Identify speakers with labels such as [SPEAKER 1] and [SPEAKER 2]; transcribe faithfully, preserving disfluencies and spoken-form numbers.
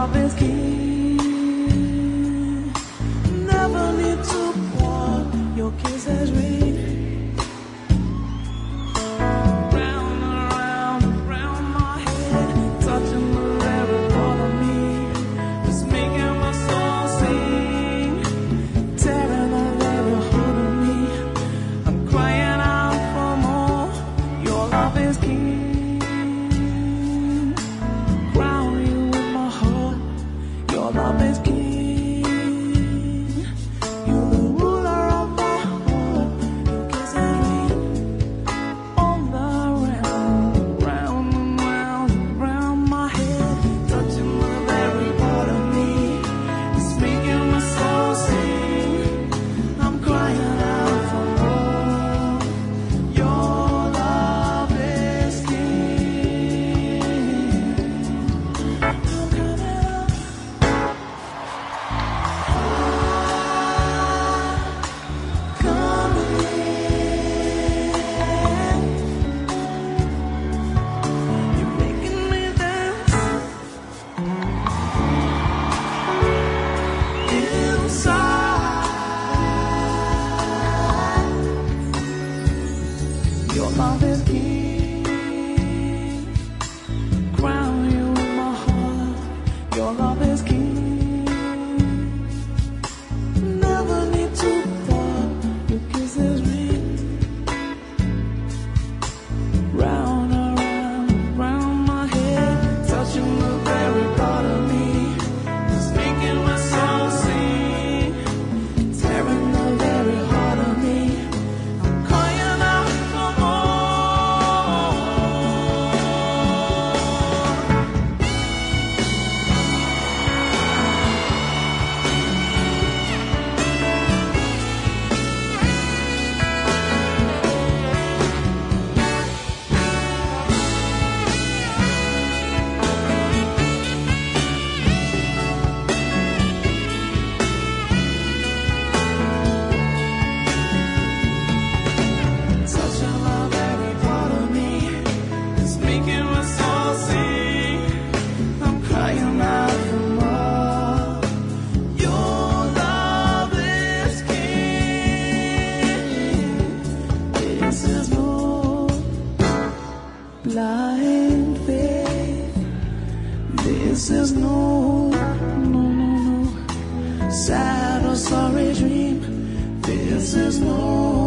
[SPEAKER 1] love is king. Never need to want your kisses ring. Round and round and round my head, touching the very part of me, just making my soul sing, tearing the very heart of me. I'm crying out for more. Your love is king. Love is king. You're the ruler of my heart. Your kisses ring all around, round and round and round my head, touching the very part of me. It's making my soul sing. I'm crying out for more. Your love is king. I'm coming up. Your love is king. Crown you in my heart. Your love is king. Never need to thought. Your kisses ring. Round and round and round my head, touching the very part of me, just making my soul sing, tearing the very heart of me. I'm crying out for blind faith. This is no, no, no, no sad or sorry dream. This is no